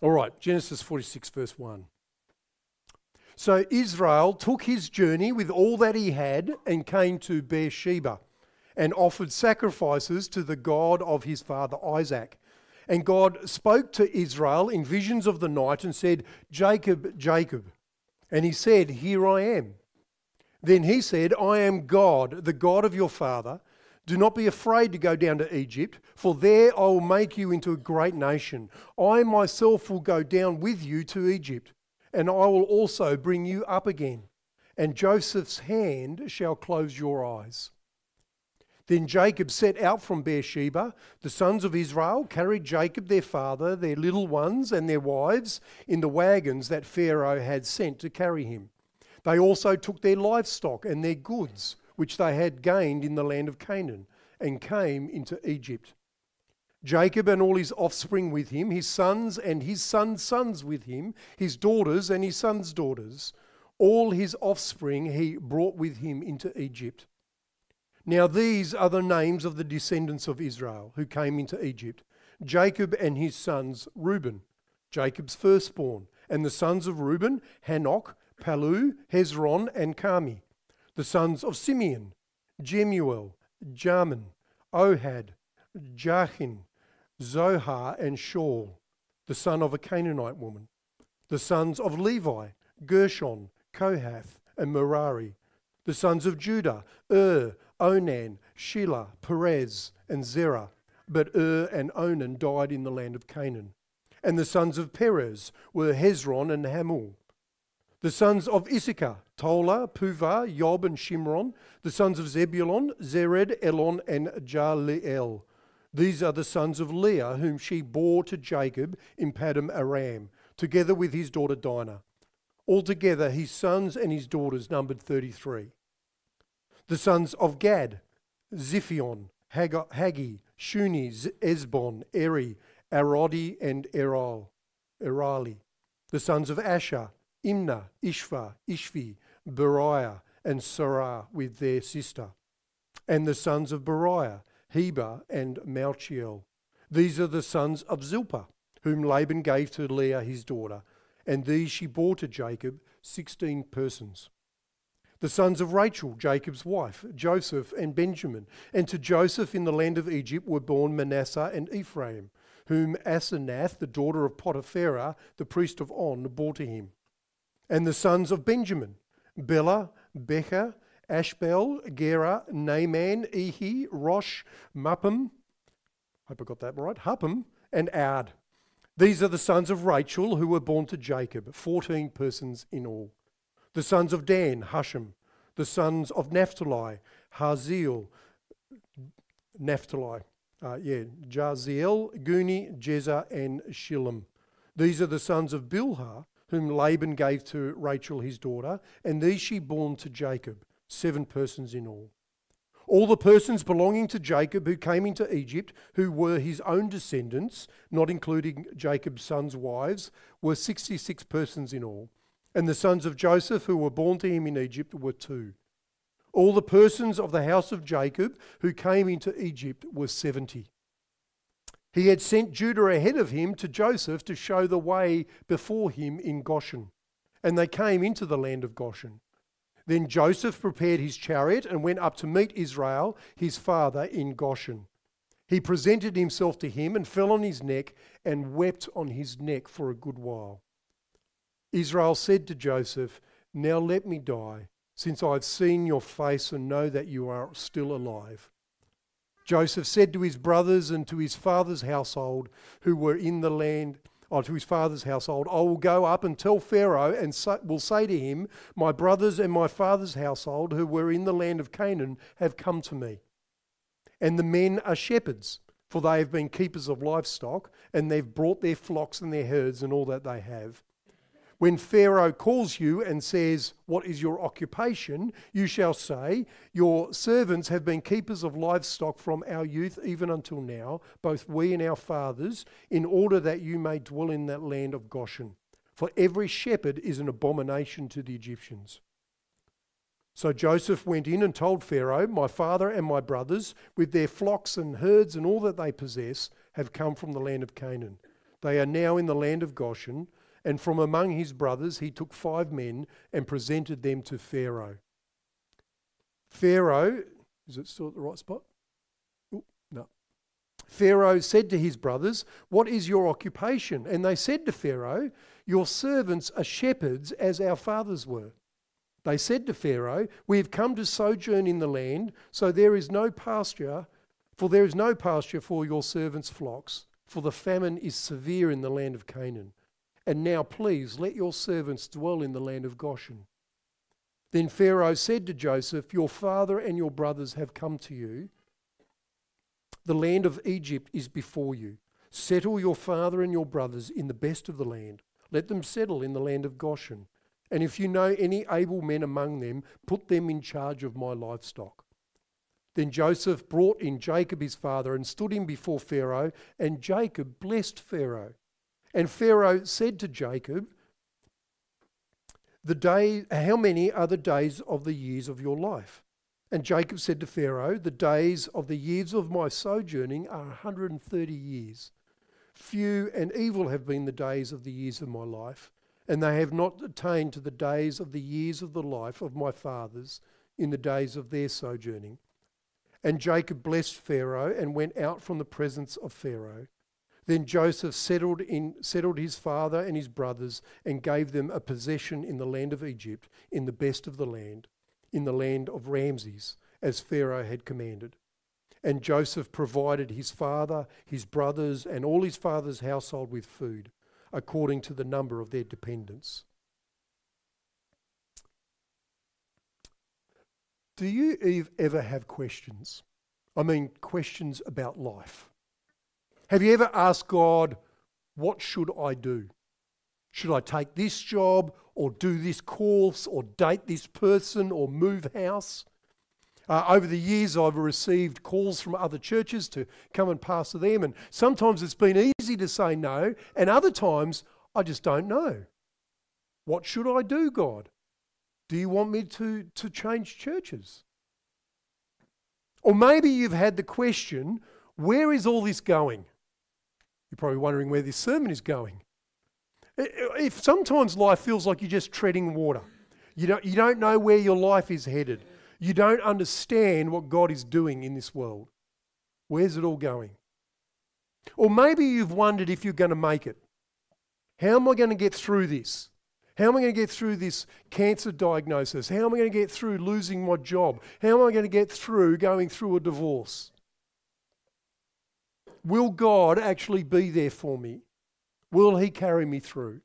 All right, Genesis 46 verse 1. So Israel took his journey with all that he had and came to Beersheba and offered sacrifices to the God of his father Isaac. And God spoke to Israel in visions of the night and said, "Jacob, Jacob." And he said, "Here I am." Then he said, "I am God, the God of your father. Do not be afraid to go down to Egypt, for there I will make you into a great nation. I myself will go down with you to Egypt, and I will also bring you up again. And Joseph's hand shall close your eyes." Then Jacob set out from Beersheba. The sons of Israel carried Jacob their father, their little ones and their wives in the wagons that Pharaoh had sent to carry him. They also took their livestock and their goods, which they had gained in the land of Canaan, and came into Egypt. Jacob and all his offspring with him, his sons and his sons' sons with him, his daughters and his sons' daughters, all his offspring he brought with him into Egypt. Now these are the names of the descendants of Israel who came into Egypt: Jacob and his sons Reuben, Jacob's firstborn, and the sons of Reuben, Hanok, Palu, Hezron, and Carmi. The sons of Simeon, Jemuel, Jamin, Ohad, Jachin, Zohar, and Shaul, the son of a Canaanite woman. The sons of Levi, Gershon, Kohath, and Merari. The sons of Judah, Onan, Shelah, Perez, and Zerah. But and Onan died in the land of Canaan. And the sons of Perez were Hezron and Hamul. The sons of Issachar, Tola, Puvah, Yob, and Shimron. The sons of Zebulon, Zered, Elon, and Jaleel. These are the sons of Leah, whom she bore to Jacob in Paddan Aram, together with his daughter Dinah. Altogether his sons and his daughters numbered 33. The sons of Gad, Ziphion, Haggi, Shuni, Ezbon, Eri, Arodi, and Erali. The sons of Asher, Imnah, Ishva, Ishvi, Beriah, and Sarah with their sister. And the sons of Beriah, Heber, and Malchiel. These are the sons of Zilpah, whom Laban gave to Leah his daughter, and these she bore to Jacob, 16 persons. The sons of Rachel, Jacob's wife, Joseph and Benjamin. And to Joseph in the land of Egypt were born Manasseh and Ephraim, whom Asenath, the daughter of Potipharah, the priest of On, bore to him. And the sons of Benjamin, Bela, Becher, Ashbel, Gera, Naaman, Ehi, Rosh, Muppim, hope I got that right, Huppim, and Ard. These are the sons of Rachel who were born to Jacob, 14 persons in all. The sons of Dan, Hushim. The sons of Naphtali, Haziel, Jaziel, Guni, Jezza, and Shillem. These are the sons of Bilhah, whom Laban gave to Rachel his daughter, and these she bore to Jacob, 7 persons in all. All the persons belonging to Jacob who came into Egypt, who were his own descendants, not including Jacob's sons' wives, were 66 persons in all. And the sons of Joseph who were born to him in Egypt were 2. All the persons of the house of Jacob who came into Egypt were 70. He had sent Judah ahead of him to Joseph to show the way before him in Goshen. And they came into the land of Goshen. Then Joseph prepared his chariot and went up to meet Israel, his father, in Goshen. He presented himself to him and fell on his neck and wept on his neck for a good while. Israel said to Joseph, "Now let me die, since I have seen your face and know that you are still alive." Joseph said to his brothers and to his father's household who were in the land, to his father's household, "I will go up and tell Pharaoh and will say to him, my brothers and my father's household who were in the land of Canaan have come to me. And the men are shepherds, for they have been keepers of livestock, and they've brought their flocks and their herds and all that they have. When Pharaoh calls you and says, 'What is your occupation?' you shall say, 'Your servants have been keepers of livestock from our youth even until now, both we and our fathers, in order that you may dwell in that land of Goshen. For every shepherd is an abomination to the Egyptians.' So Joseph went in and told Pharaoh, 'My father and my brothers, with their flocks and herds and all that they possess, have come from the land of Canaan. They are now in the land of Goshen, and from among his brothers he took 5 men and presented them to Pharaoh. Pharaoh, is it still at the right spot? Ooh, no. Pharaoh said to his brothers, "What is your occupation?" And they said to Pharaoh, "Your servants are shepherds as our fathers were." They said to Pharaoh, "We have come to sojourn in the land, so there is no pasture, for your servants' flocks, for the famine is severe in the land of Canaan. And now please let your servants dwell in the land of Goshen." Then Pharaoh said to Joseph, "Your father and your brothers have come to you. The land of Egypt is before you. Settle your father and your brothers in the best of the land. Let them settle in the land of Goshen. And if you know any able men among them, put them in charge of my livestock." Then Joseph brought in Jacob his father and stood him before Pharaoh, and Jacob blessed Pharaoh. And Pharaoh said to Jacob, "How many are the days of the years of your life?" And Jacob said to Pharaoh, "The days of the years of my sojourning are 130 years. Few and evil have been the days of the years of my life, and they have not attained to the days of the years of the life of my fathers in the days of their sojourning." And Jacob blessed Pharaoh and went out from the presence of Pharaoh. Then Joseph settled his father and his brothers and gave them a possession in the land of Egypt, in the best of the land, in the land of Ramses, as Pharaoh had commanded. And Joseph provided his father, his brothers, and all his father's household with food, according to the number of their dependents. Do you ever have questions? I mean, questions about life. Have you ever asked God, what should I do? Should I take this job or do this course or date this person or move house? Over the years, I've received calls from other churches to come and pastor them, and sometimes it's been easy to say no, and other times I just don't know. What should I do, God? Do you want me to change churches? Or maybe you've had the question, where is all this going? You're probably wondering where this sermon is going. If sometimes life feels like you're just treading water, you don't know where your life is headed. You don't understand what God is doing in this world. Where's it all going? Or maybe you've wondered if you're going to make it. How am I going to get through this? How am I going to get through this cancer diagnosis? How am I going to get through losing my job? How am I going to get through going through a divorce? Will God actually be there for me? Will He carry me through?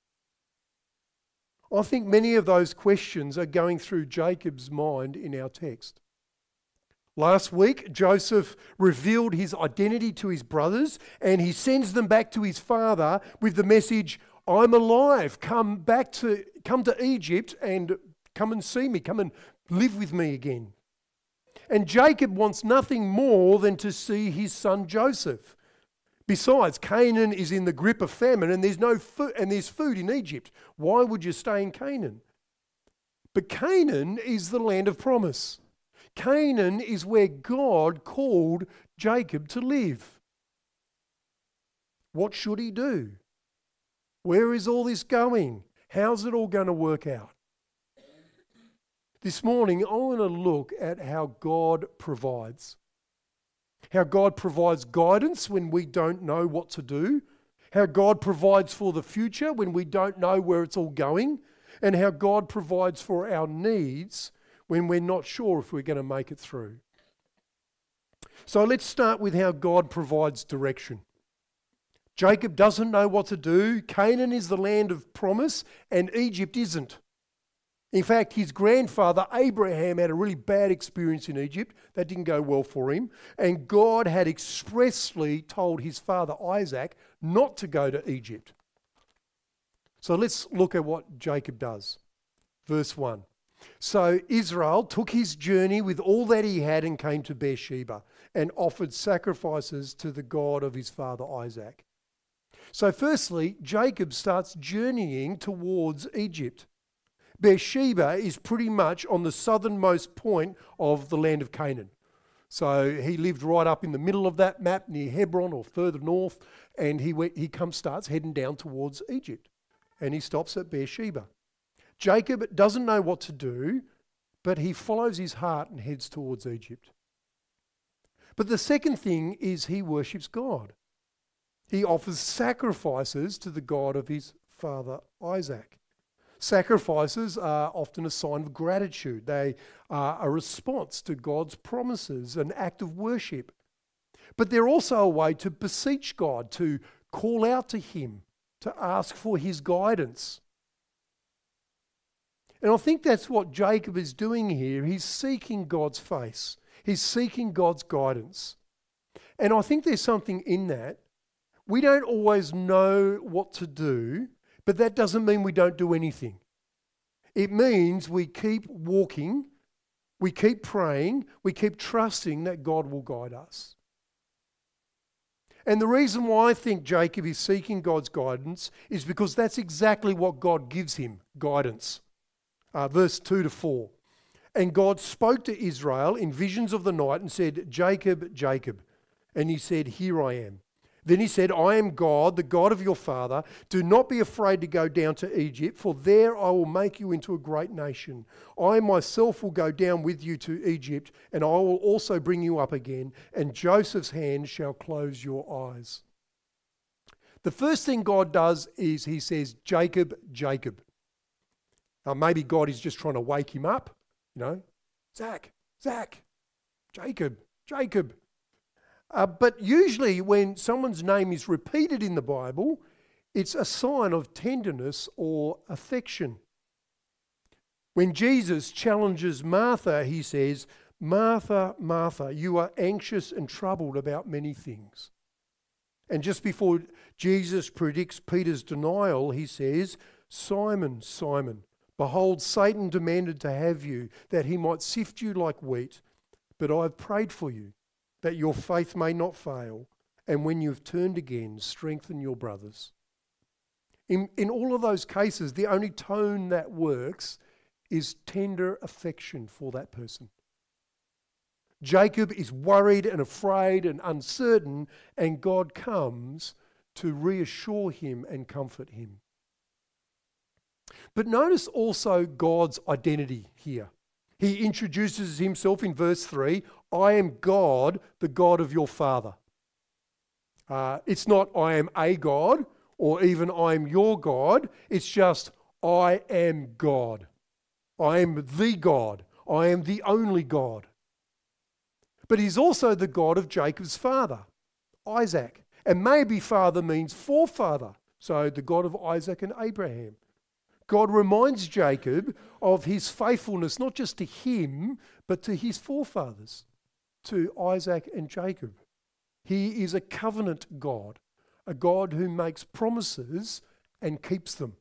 I think many of those questions are going through Jacob's mind in our text. Last week, Joseph revealed his identity to his brothers, and he sends them back to his father with the message, "I'm alive. Come to Egypt and come and see me. Come and live with me again." And Jacob wants nothing more than to see his son Joseph. Besides, Canaan is in the grip of famine, and there's no food, and there's food in Egypt. Why would you stay in Canaan? But Canaan is the land of promise. Canaan is where God called Jacob to live. What should he do? Where is all this going? How's it all going to work out? This morning, I want to look at how God provides. How God provides guidance when we don't know what to do. How God provides for the future when we don't know where it's all going. And how God provides for our needs when we're not sure if we're going to make it through. So let's start with how God provides direction. Jacob doesn't know what to do. Canaan is the land of promise, and Egypt isn't. In fact, his grandfather Abraham had a really bad experience in Egypt. That didn't go well for him. And God had expressly told his father Isaac not to go to Egypt. So let's look at what Jacob does. Verse 1. So Israel took his journey with all that he had and came to Beersheba and offered sacrifices to the God of his father Isaac. So firstly, Jacob starts journeying towards Egypt. Beersheba is pretty much on the southernmost point of the land of Canaan. So he lived right up in the middle of that map near Hebron or further north, and starts heading down towards Egypt, and he stops at Beersheba. Jacob doesn't know what to do, but he follows his heart and heads towards Egypt. But the second thing is he worships God. He offers sacrifices to the God of his father Isaac. Sacrifices are often a sign of gratitude. They are a response to God's promises, an act of worship. But they're also a way to beseech God, to call out to him, to ask for his guidance. And I think that's what Jacob is doing here. He's seeking God's face. He's seeking God's guidance. And I think there's something in that. We don't always know what to do, but that doesn't mean we don't do anything. It means we keep walking, we keep praying, we keep trusting that God will guide us. And the reason why I think Jacob is seeking God's guidance is because that's exactly what God gives him, guidance. Verse 2-4. And God spoke to Israel in visions of the night and said, Jacob, Jacob. And he said, Here I am. Then he said, I am God, the God of your father. Do not be afraid to go down to Egypt, for there I will make you into a great nation. I myself will go down with you to Egypt, and I will also bring you up again, and Joseph's hand shall close your eyes. The first thing God does is he says, Jacob, Jacob. Maybe God is just trying to wake him up, Zach, Jacob, Jacob. But usually when someone's name is repeated in the Bible, it's a sign of tenderness or affection. When Jesus challenges Martha, he says, Martha, Martha, you are anxious and troubled about many things. And just before Jesus predicts Peter's denial, he says, Simon, Simon, behold, Satan demanded to have you, that he might sift you like wheat, but I have prayed for you, that your faith may not fail, and when you've turned again, strengthen your brothers. In all of those cases, the only tone that works is tender affection for that person. Jacob is worried and afraid and uncertain, and God comes to reassure him and comfort him. But notice also God's identity here. He introduces himself in verse 3, I am God, the God of your father. It's not I am a God or even I am your God. It's just I am God. I am the God. I am the only God. But he's also the God of Jacob's father, Isaac. And maybe father means forefather. So the God of Isaac and Abraham. God reminds Jacob of his faithfulness, not just to him, but to his forefathers, to Isaac and Jacob. He is a covenant God, a God who makes promises and keeps them.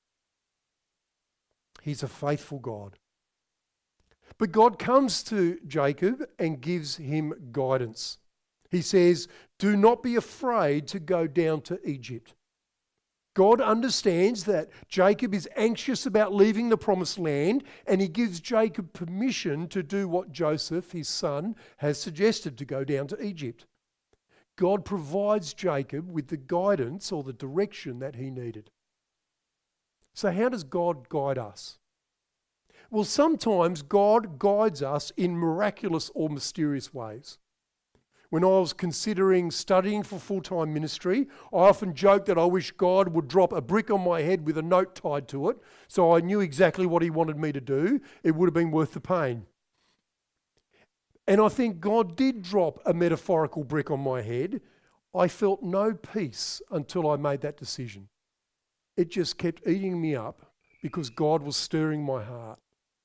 He's a faithful God. But God comes to Jacob and gives him guidance. He says, do not be afraid to go down to Egypt. God understands that Jacob is anxious about leaving the promised land, and he gives Jacob permission to do what Joseph, his son, has suggested, to go down to Egypt. God provides Jacob with the guidance or the direction that he needed. So how does God guide us? Well, sometimes God guides us in miraculous or mysterious ways. When I was considering studying for full-time ministry, I often joked that I wish God would drop a brick on my head with a note tied to it, so I knew exactly what he wanted me to do. It would have been worth the pain. And I think God did drop a metaphorical brick on my head. I felt no peace until I made that decision. It just kept eating me up because God was stirring my heart.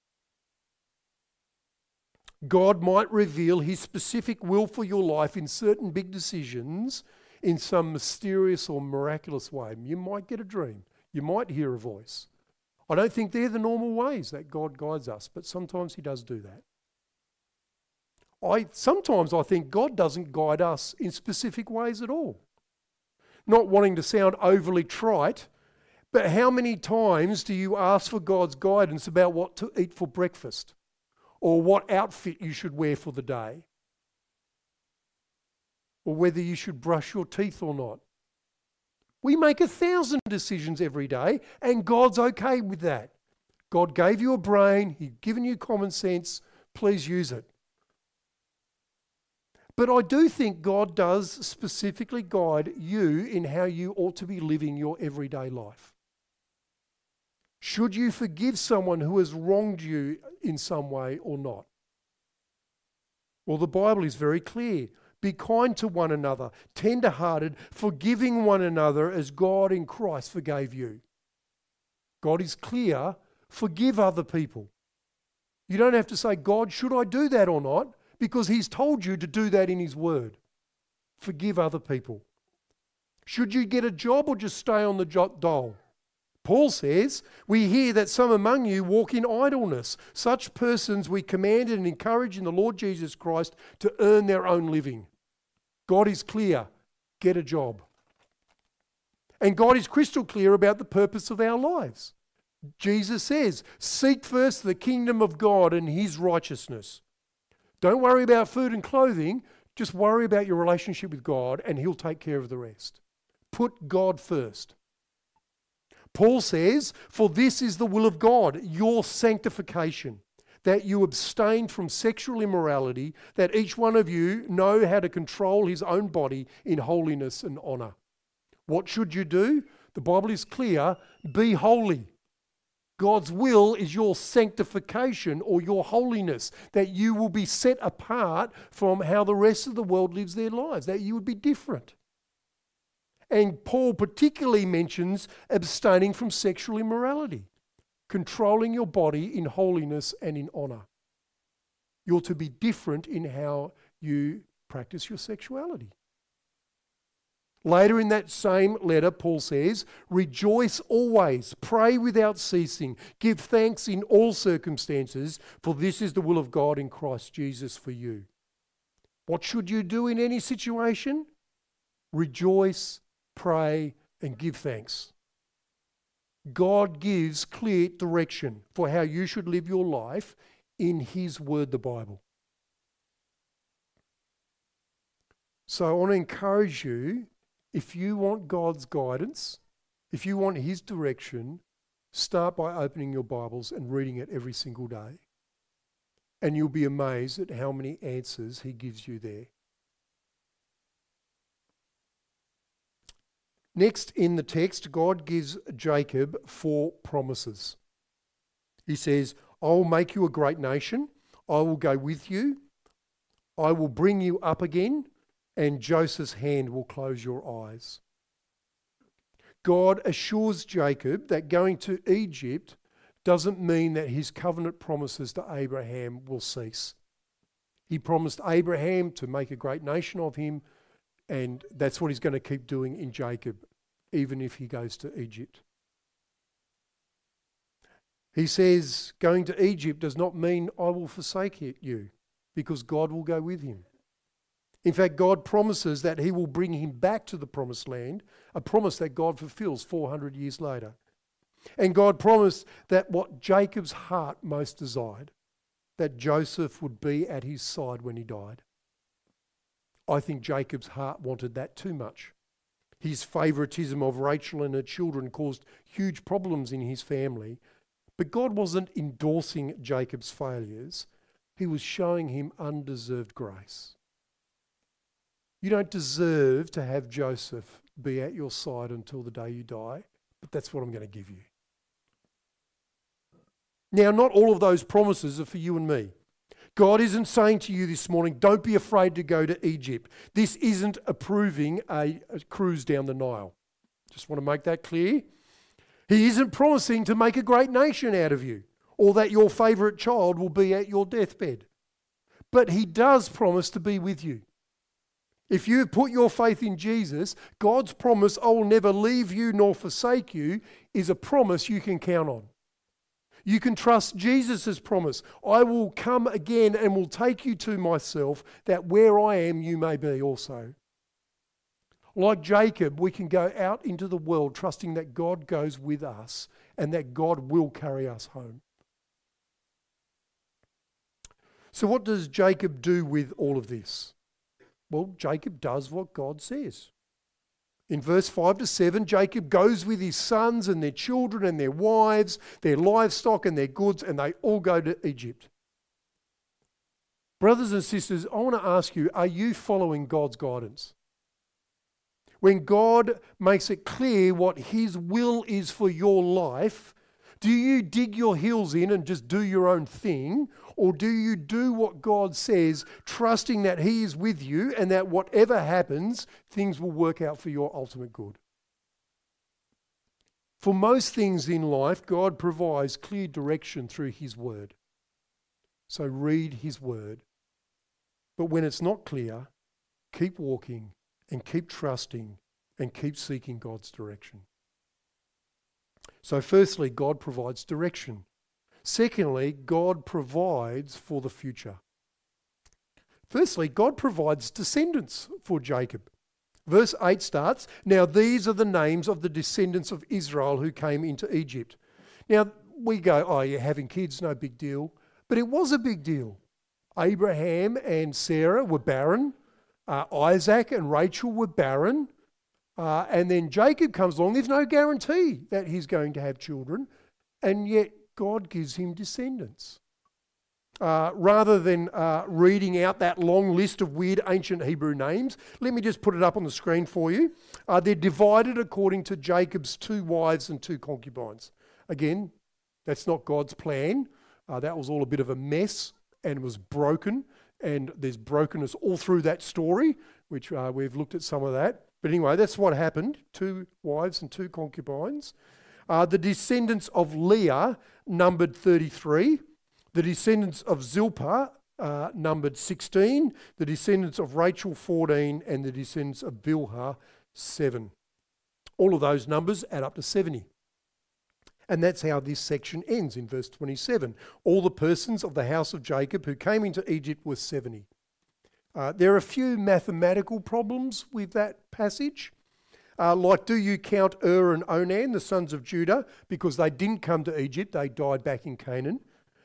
God might reveal his specific will for your life in certain big decisions in some mysterious or miraculous way. You might get a dream. You might hear a voice. I don't think they're the normal ways that God guides us, but sometimes he does do that. Sometimes I think God doesn't guide us in specific ways at all. Not wanting to sound overly trite, but how many times do you ask for God's guidance about what to eat for breakfast? Or what outfit you should wear for the day? or whether you should brush your teeth or not. We make 1,000 decisions every day, and God's okay with that. God gave you a brain, He's given you common sense, please use it. But I do think God does specifically guide you in how you ought to be living your everyday life. Should you forgive someone who has wronged you in some way or not? Well, the Bible is very clear. Be kind to one another, tender-hearted, forgiving one another as God in Christ forgave you. God is clear. Forgive other people. You don't have to say, God, should I do that or not? Because He's told you to do that in His Word. Forgive other people. Should you get a job or just stay on the dole? Paul says, we hear that some among you walk in idleness. Such persons we command and encourage in the Lord Jesus Christ to earn their own living. God is clear. Get a job. And God is crystal clear about the purpose of our lives. Jesus says, seek first the kingdom of God and His righteousness. Don't worry about food and clothing. Just worry about your relationship with God and He'll take care of the rest. Put God first. Paul says, for this is the will of God, your sanctification, that you abstain from sexual immorality, that each one of you know how to control his own body in holiness and honour. What should you do? The Bible is clear, be holy. God's will is your sanctification or your holiness, that you will be set apart from how the rest of the world lives their lives, that you would be different. And Paul particularly mentions abstaining from sexual immorality, controlling your body in holiness and in honour. You're to be different in how you practice your sexuality. Later in that same letter, Paul says, rejoice always, pray without ceasing, give thanks in all circumstances, for this is the will of God in Christ Jesus for you. What should you do in any situation? Rejoice, pray, and give thanks. God gives clear direction for how you should live your life in His Word, the Bible. So I want to encourage you, if you want God's guidance, if you want His direction, start by opening your Bibles and reading it every single day. And you'll be amazed at how many answers He gives you there. Next in the text, God gives Jacob 4 promises. He says, I will make you a great nation. I will go with you. I will bring you up again, and Joseph's hand will close your eyes. God assures Jacob that going to Egypt doesn't mean that his covenant promises to Abraham will cease. He promised Abraham to make a great nation of him, and that's what He's going to keep doing in Jacob, even if he goes to Egypt. He says going to Egypt does not mean I will forsake you, because God will go with him. In fact, God promises that He will bring him back to the promised land, a promise that God fulfills 400 years later. And God promised that what Jacob's heart most desired, that Joseph would be at his side when he died. I think Jacob's heart wanted that too much. His favoritism of Rachel and her children caused huge problems in his family. But God wasn't endorsing Jacob's failures. He was showing him undeserved grace. You don't deserve to have Joseph be at your side until the day you die, but that's what I'm going to give you. Now, not all of those promises are for you and me. God isn't saying to you this morning, don't be afraid to go to Egypt. This isn't approving a cruise down the Nile. Just want to make that clear. He isn't promising to make a great nation out of you, or that your favourite child will be at your deathbed. But He does promise to be with you. If you put your faith in Jesus, God's promise, I will never leave you nor forsake you, is a promise you can count on. You can trust Jesus' promise. I will come again and will take you to myself, that where I am, you may be also. Like Jacob, we can go out into the world trusting that God goes with us and that God will carry us home. So what does Jacob do with all of this? Well, Jacob does what God says. In verse 5 to 7, Jacob goes with his sons and their children and their wives, their livestock and their goods, and they all go to Egypt. Brothers and sisters, I want to ask you, are you following God's guidance? When God makes it clear what his will is for your life, do you dig your heels in and just do your own thing? Or do you do what God says, trusting that he is with you and that whatever happens, things will work out for your ultimate good? For most things in life, God provides clear direction through his word. So read his word. But when it's not clear, keep walking and keep trusting and keep seeking God's direction. So firstly, God provides direction. Secondly, God provides for the future. Firstly, God provides descendants for Jacob. Verse 8 starts, "Now these are the names of the descendants of Israel who came into Egypt." Now we go, oh, you're having kids, no big deal. But it was a big deal. Abraham and Sarah were barren. Isaac and Rachel were barren. And then Jacob comes along. There's no guarantee that he's going to have children. And yet God gives him descendants. Rather than reading out that long list of weird ancient Hebrew names, let me just put it up on the screen for you. They're divided according to Jacob's 2 wives and 2 concubines. Again, that's not God's plan. That was all a bit of a mess and was broken. And there's brokenness all through that story, which we've looked at some of that. But anyway, that's what happened. 2 wives and 2 concubines. The descendants of Leah numbered 33. The descendants of Zilpah numbered 16. The descendants of Rachel 14. And the descendants of Bilhah 7. All of those numbers add up to 70. And that's how this section ends in verse 27. All the persons of the house of Jacob who came into Egypt were 70. There are a few mathematical problems with that passage. Like, do you count and Onan, the sons of Judah, because they didn't come to Egypt, they died back in Canaan.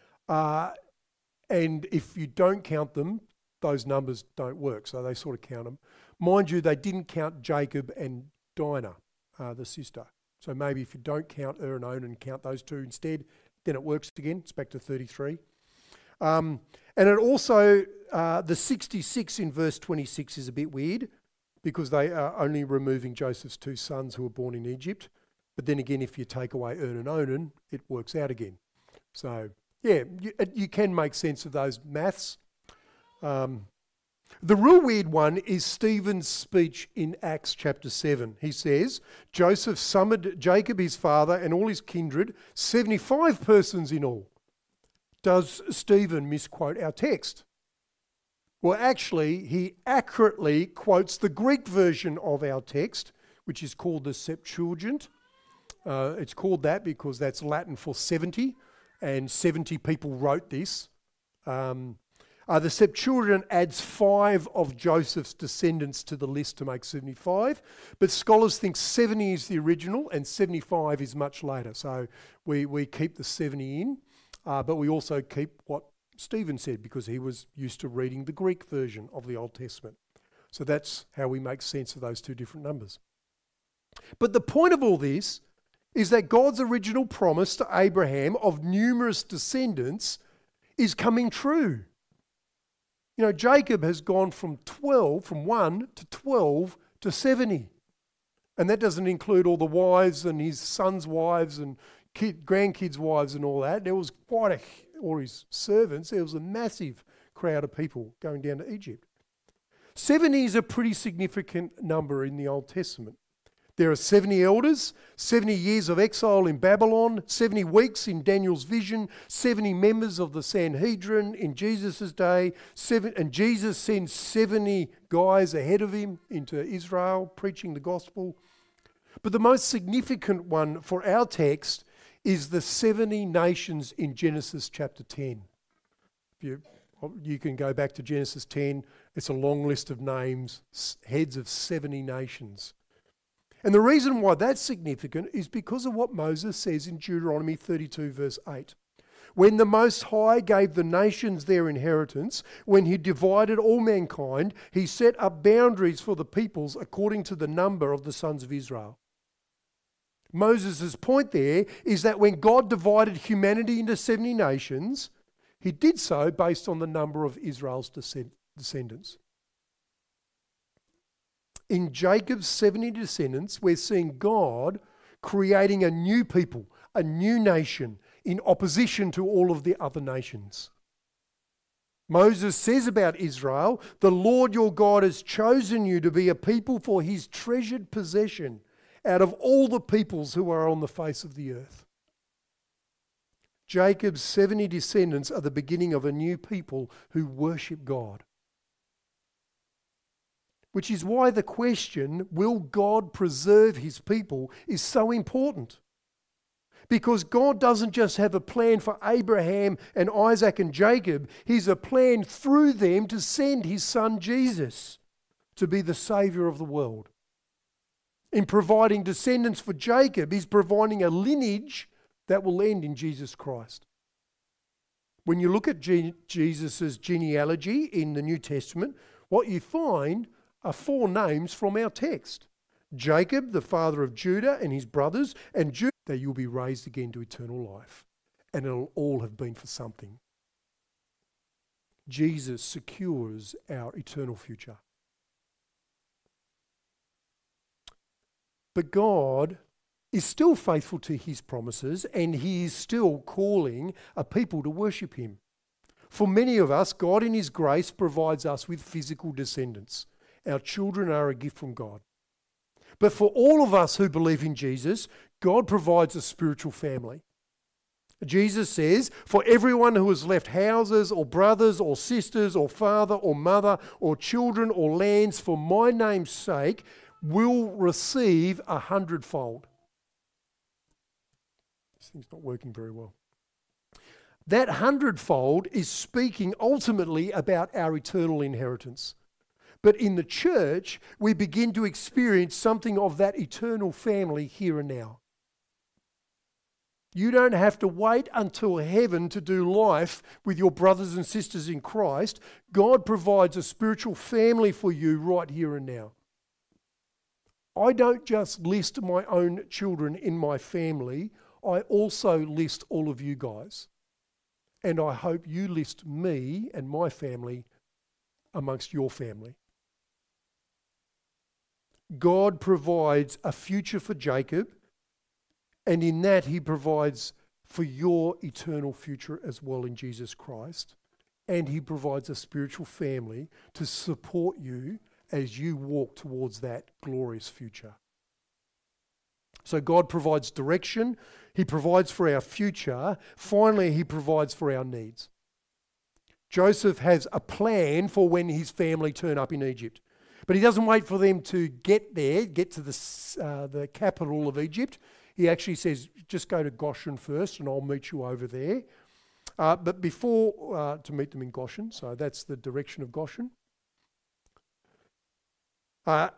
And if you don't count them, those numbers don't work, so they sort of count them. Mind you, they didn't count Jacob and Dinah, the sister. So maybe if you don't count and Onan, count those 2 instead, then it works again. It's back to 33. And it also, the 66 in verse 26 is a bit weird because they are only removing Joseph's 2 sons who were born in Egypt. But then again, if you take away and Onan, it works out again. So, yeah, you can make sense of those maths. The real weird one is Stephen's speech in Acts chapter 7. He says, Joseph summoned Jacob his father and all his kindred, 75 persons in all. Does Stephen misquote our text? Well, actually, he accurately quotes the Greek version of our text, which is called the Septuagint. It's called that because that's Latin for 70, and 70 people wrote this. The Septuagint adds 5 of Joseph's descendants to the list to make 75, but scholars think 70 is the original and 75 is much later. So we keep the 70 in, but we also keep what Stephen said because he was used to reading the Greek version of the Old Testament. So that's how we make sense of those 2 different numbers. But the point of all this is that God's original promise to Abraham of numerous descendants is coming true. You know, Jacob has gone from 1 to 12 to 70. And that doesn't include all the wives and his sons' wives and grandkids' wives and all that. There was or his servants, there was a massive crowd of people going down to Egypt. 70 is a pretty significant number in the Old Testament. There are 70 elders, 70 years of exile in Babylon, 70 weeks in Daniel's vision, 70 members of the Sanhedrin in Jesus' day, and Jesus sends 70 guys ahead of him into Israel preaching the gospel. But the most significant one for our text is the 70 nations in Genesis chapter 10. You can go back to Genesis 10. It's a long list of names, heads of 70 nations. And the reason why that's significant is because of what Moses says in Deuteronomy 32 verse 8. When the Most High gave the nations their inheritance, when he divided all mankind, he set up boundaries for the peoples according to the number of the sons of Israel. Moses' point there is that when God divided humanity into 70 nations, he did so based on the number of Israel's descendants. In Jacob's 70 descendants, we're seeing God creating a new people, a new nation, in opposition to all of the other nations. Moses says about Israel, "The Lord your God has chosen you to be a people for his treasured possession out of all the peoples who are on the face of the earth." Jacob's 70 descendants are the beginning of a new people who worship God. Which is why the question, will God preserve his people, is so important. Because God doesn't just have a plan for Abraham and Isaac and Jacob, he's a plan through them to send his son Jesus to be the saviour of the world. In providing descendants for Jacob, he's providing a lineage that will end in Jesus Christ. When you look at Jesus' genealogy in the New Testament, what you find are 4 names from our text. Jacob, the father of Judah and his brothers, and Judah, that you'll be raised again to eternal life. And it'll all have been for something. Jesus secures our eternal future. But God is still faithful to his promises, and he is still calling a people to worship him. For many of us, God in his grace provides us with physical descendants. Our children are a gift from God. But for all of us who believe in Jesus, God provides a spiritual family. Jesus says, "For everyone who has left houses or brothers or sisters or father or mother or children or lands for my name's sake will receive 100-fold." This thing's not working very well. That 100-fold is speaking ultimately about our eternal inheritance. But in the church, we begin to experience something of that eternal family here and now. You don't have to wait until heaven to do life with your brothers and sisters in Christ. God provides a spiritual family for you right here and now. I don't just list my own children in my family, I also list all of you guys. And I hope you list me and my family amongst your family. God provides a future for Jacob, and in that he provides for your eternal future as well in Jesus Christ. And he provides a spiritual family to support you as you walk towards that glorious future. So God provides direction, he provides for our future, finally he provides for our needs. Joseph has a plan for when his family turn up in Egypt. But he doesn't wait for them to get there, get to the capital of Egypt. He actually says, just go to Goshen first and I'll meet you over there. But before, to meet them in Goshen, so that's the direction of Goshen. But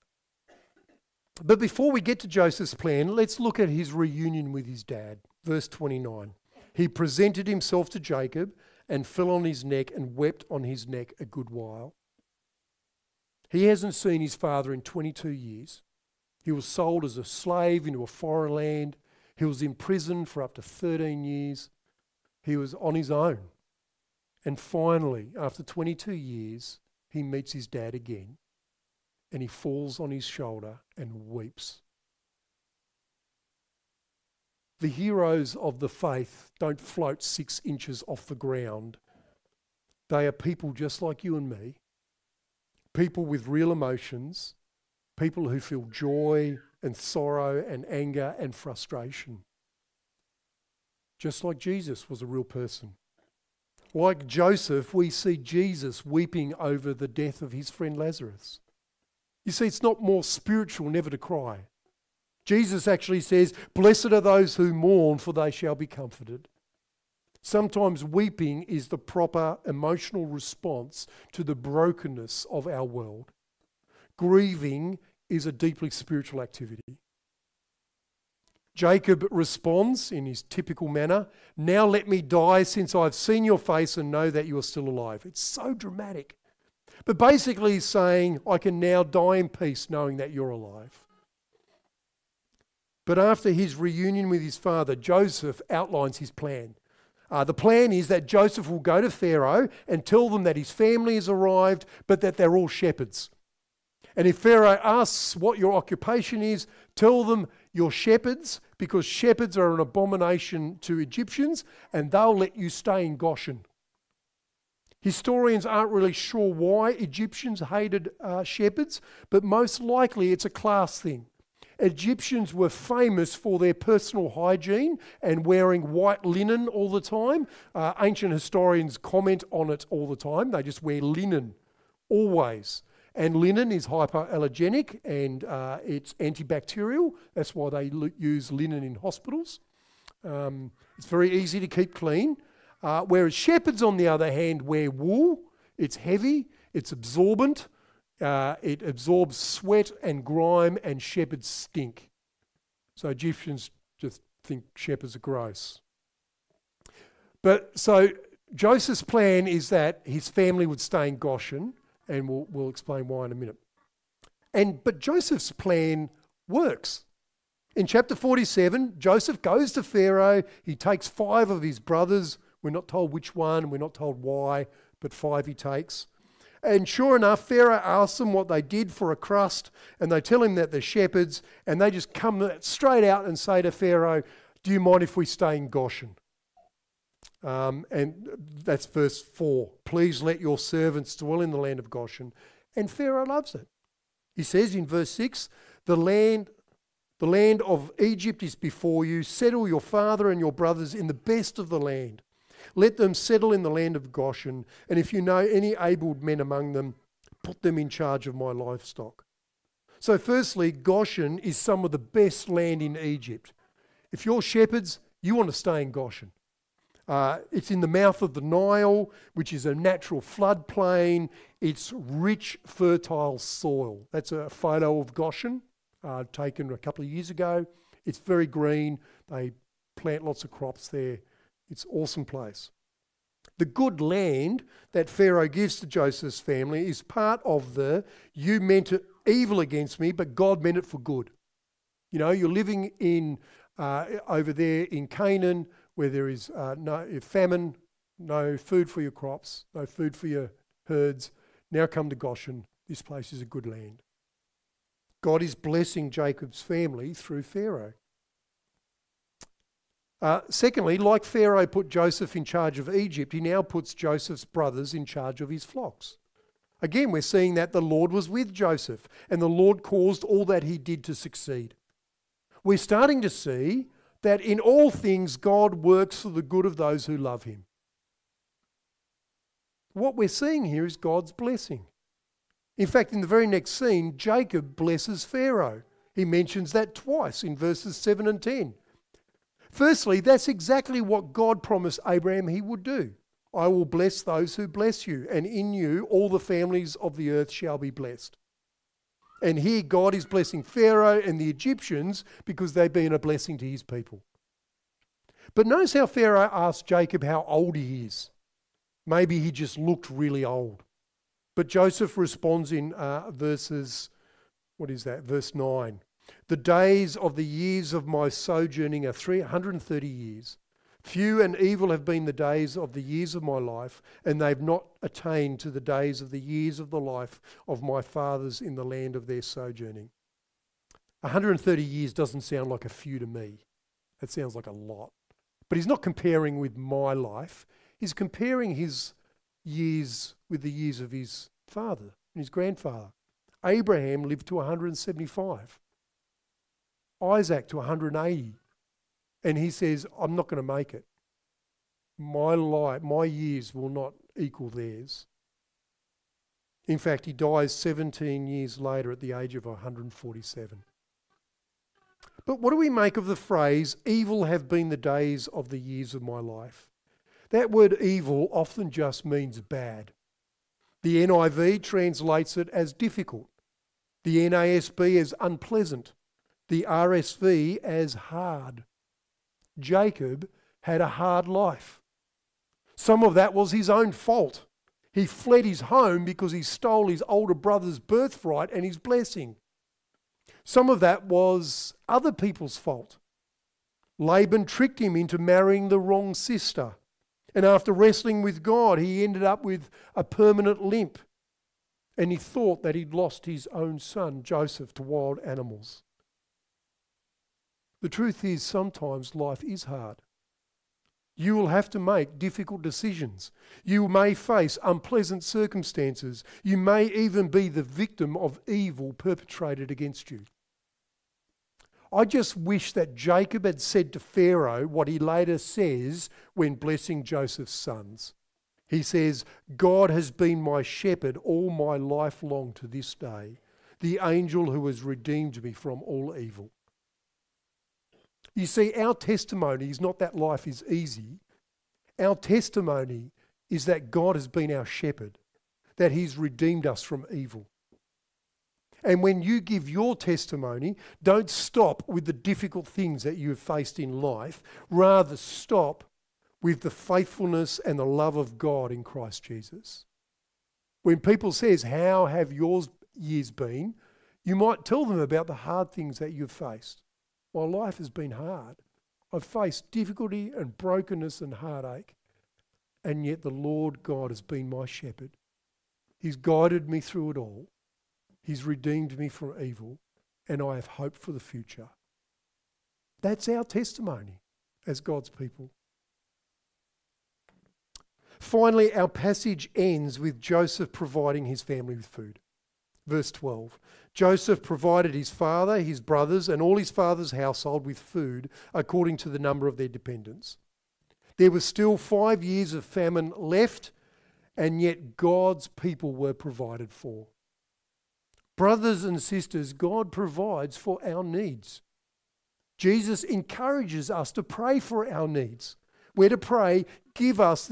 before we get to Joseph's plan, let's look at his reunion with his dad. Verse 29. He presented himself to Jacob and fell on his neck and wept on his neck a good while. He hasn't seen his father in 22 years. He was sold as a slave into a foreign land. He was in prison for up to 13 years. He was on his own. And finally, after 22 years, he meets his dad again. And he falls on his shoulder and weeps. The heroes of the faith don't float 6 inches off the ground. They are people just like you and me. People with real emotions, people who feel joy and sorrow and anger and frustration. Just like Jesus was a real person. Like Joseph, we see Jesus weeping over the death of his friend Lazarus. You see, it's not more spiritual never to cry. Jesus actually says, "Blessed are those who mourn, for they shall be comforted." Sometimes weeping is the proper emotional response to the brokenness of our world. Grieving is a deeply spiritual activity. Jacob responds in his typical manner, "Now let me die, since I've seen your face and know that you are still alive." It's so dramatic. But basically he's saying, I can now die in peace knowing that you're alive. But after his reunion with his father, Joseph outlines his plan. The plan is that Joseph will go to Pharaoh and tell them that his family has arrived, but that they're all shepherds. And if Pharaoh asks what your occupation is, tell them you're shepherds, because shepherds are an abomination to Egyptians, and they'll let you stay in Goshen. Historians aren't really sure why Egyptians hated shepherds, but most likely it's a class thing. Egyptians were famous for their personal hygiene and wearing white linen all the time. Ancient historians comment on it all the time. They just wear linen, always. And linen is hypoallergenic and it's antibacterial. That's why they use linen in hospitals. It's very easy to keep clean. Whereas shepherds, on the other hand, wear wool. It's heavy, it's absorbent, it absorbs sweat and grime, and shepherds stink. So Egyptians just think shepherds are gross. But so Joseph's plan is that his family would stay in Goshen, and we'll explain why in a minute. But Joseph's plan works. In chapter 47, Joseph goes to Pharaoh. He takes 5 of his brothers. We're not told which one, we're not told why, but 5 he takes. And sure enough, Pharaoh asks them what they did for a crust, and they tell him that they're shepherds, and they just come straight out and say to Pharaoh, "Do you mind if we stay in Goshen?" And that's verse 4. "Please let your servants dwell in the land of Goshen." And Pharaoh loves it. He says in verse 6, The land of Egypt is before you. Settle your father and your brothers in the best of the land. Let them settle in the land of Goshen. And if you know any able men among them, put them in charge of my livestock. So firstly, Goshen is some of the best land in Egypt. If you're shepherds, you want to stay in Goshen. It's in the mouth of the Nile, which is a natural floodplain. It's rich, fertile soil. That's a photo of Goshen, taken a couple of years ago. It's very green. They plant lots of crops there. It's an awesome place. The good land that Pharaoh gives to Joseph's family is part of the, you meant it evil against me, but God meant it for good. You know, you're living in over there in Canaan, where there is no famine, no food for your crops, no food for your herds. Now come to Goshen. This place is a good land. God is blessing Jacob's family through Pharaoh. Secondly, like Pharaoh put Joseph in charge of Egypt, he now puts Joseph's brothers in charge of his flocks. Again, we're seeing that the Lord was with Joseph, and the Lord caused all that he did to succeed. We're starting to see that in all things God works for the good of those who love him. What we're seeing here is God's blessing. In fact, in the very next scene, Jacob blesses Pharaoh. He mentions that twice in verses 7 and 10. Firstly, that's exactly what God promised Abraham he would do. I will bless those who bless you, and in you all the families of the earth shall be blessed. And here God is blessing Pharaoh and the Egyptians because they've been a blessing to his people. But notice how Pharaoh asked Jacob how old he is. Maybe he just looked really old. But Joseph responds in verse 9. The days of the years of my sojourning are 330 years. Few and evil have been the days of the years of my life, and they've not attained to the days of the years of the life of my fathers in the land of their sojourning. 130 years doesn't sound like a few to me. It sounds like a lot. But he's not comparing with my life. He's comparing his years with the years of his father and his grandfather. Abraham lived to 175. Isaac to 180. And he says, I'm not going to make it. My years will not equal theirs. In fact, he dies 17 years later at the age of 147. But what do we make of the phrase, evil have been the days of the years of my life? That word evil often just means bad. The NIV translates it as difficult. The NASB as unpleasant. The the RSV as hard. Jacob had a hard life. Some of that was his own fault. He fled his home because he stole his older brother's birthright and his blessing. Some of that was other people's fault. Laban tricked him into marrying the wrong sister. And after wrestling with God, he ended up with a permanent limp. And he thought that he'd lost his own son, Joseph, to wild animals. The truth is, sometimes life is hard. You will have to make difficult decisions. You may face unpleasant circumstances. You may even be the victim of evil perpetrated against you. I just wish that Jacob had said to Pharaoh what he later says when blessing Joseph's sons. He says, God has been my shepherd all my life long to this day, the angel who has redeemed me from all evil. You see, our testimony is not that life is easy. Our testimony is that God has been our shepherd, that he's redeemed us from evil. And when you give your testimony, don't stop with the difficult things that you have faced in life. Rather, stop with the faithfulness and the love of God in Christ Jesus. When people says, how have your years been? You might tell them about the hard things that you've faced. My life has been hard. I've faced difficulty and brokenness and heartache. And yet the Lord God has been my shepherd. He's guided me through it all. He's redeemed me from evil. And I have hope for the future. That's our testimony as God's people. Finally, our passage ends with Joseph providing his family with food. Verse 12, Joseph provided his father, his brothers, and all his father's household with food according to the number of their dependents. There was still 5 years of famine left, and yet God's people were provided for. Brothers and sisters, God provides for our needs. Jesus encourages us to pray for our needs. We're to pray, give us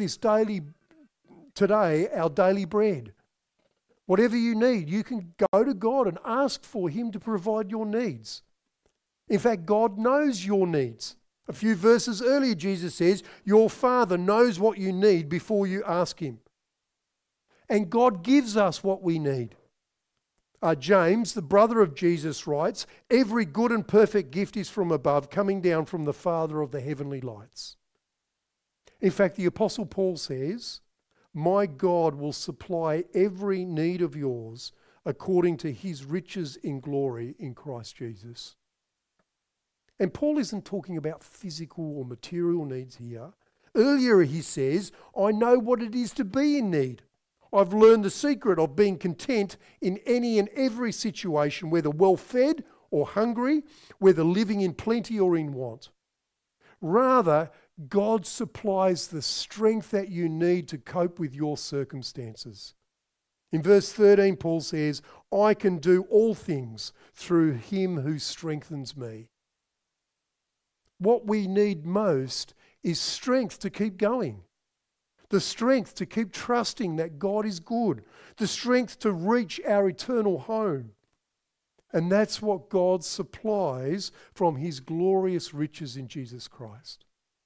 today our daily bread. Whatever you need, you can go to God and ask for him to provide your needs. In fact, God knows your needs. A few verses earlier, Jesus says, your Father knows what you need before you ask him. And God gives us what we need. James, the brother of Jesus, writes, every good and perfect gift is from above, coming down from the Father of the heavenly lights. In fact, the Apostle Paul says, my God will supply every need of yours according to his riches in glory in Christ Jesus. And Paul isn't talking about physical or material needs here. Earlier he says, I know what it is to be in need. I've learned the secret of being content in any and every situation, whether well-fed or hungry, whether living in plenty or in want. Rather, God supplies the strength that you need to cope with your circumstances. In verse 13, Paul says, I can do all things through him who strengthens me. What we need most is strength to keep going. The strength to keep trusting that God is good. The strength to reach our eternal home. And that's what God supplies from his glorious riches in Jesus Christ.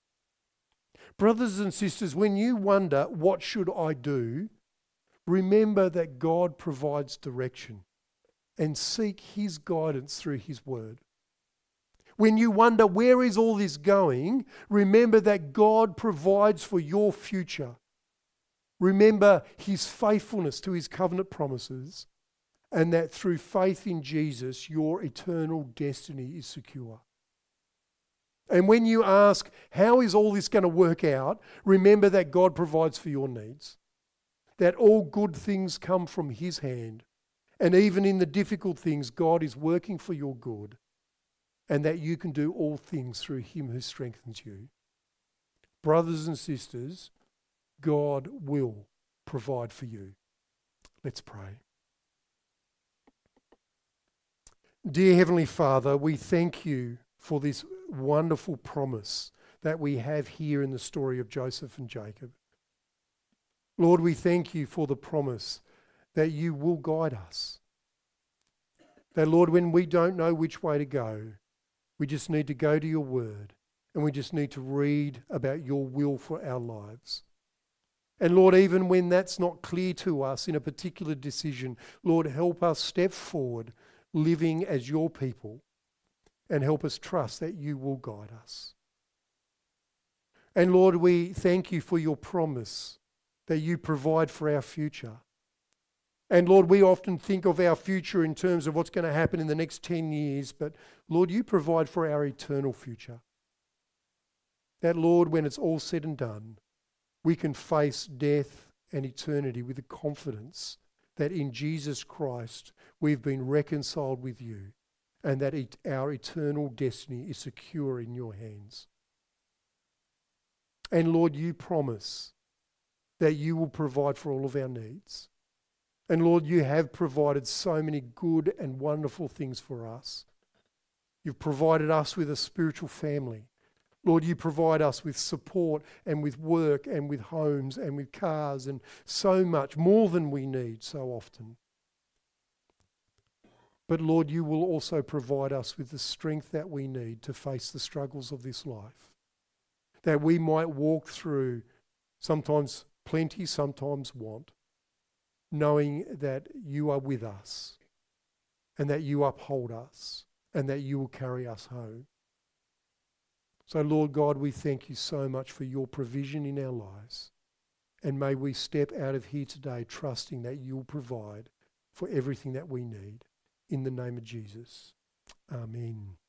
Brothers and sisters, when you wonder, what should I do? Remember that God provides direction and seek his guidance through his word. When you wonder, where is all this going? Remember that God provides for your future. Remember his faithfulness to his covenant promises, and that through faith in Jesus, your eternal destiny is secure. And when you ask, how is all this going to work out? Remember that God provides for your needs. That all good things come from his hand. And even in the difficult things, God is working for your good. And that you can do all things through him who strengthens you. Brothers and sisters, God will provide for you. Let's pray. Dear Heavenly Father, we thank you for this wonderful promise that we have here in the story of Joseph and Jacob. Lord, we thank you for the promise that you will guide us. That, Lord, when we don't know which way to go, We just need to go to your word, and we just need to read about your will for our lives. And Lord, even when that's not clear to us in a particular decision, Lord, help us step forward living as your people, and help us trust that you will guide us. And Lord, we thank you for your promise that you provide for our future. And Lord, we often think of our future in terms of what's going to happen in the next 10 years, but Lord, you provide for our eternal future. That Lord, when it's all said and done, we can face death and eternity with the confidence that in Jesus Christ we've been reconciled with you, and that our eternal destiny is secure in your hands. And Lord, you promise that you will provide for all of our needs. And Lord, you have provided so many good and wonderful things for us. You've provided us with a spiritual family. Lord, you provide us with support and with work and with homes and with cars and so much, more than we need so often. But Lord, you will also provide us with the strength that we need to face the struggles of this life, that we might walk through sometimes plenty, sometimes want, knowing that you are with us and that you uphold us and that you will carry us home. So Lord God, we thank you so much for your provision in our lives. And may we step out of here today trusting that you'll provide for everything that we need. In the name of Jesus. Amen.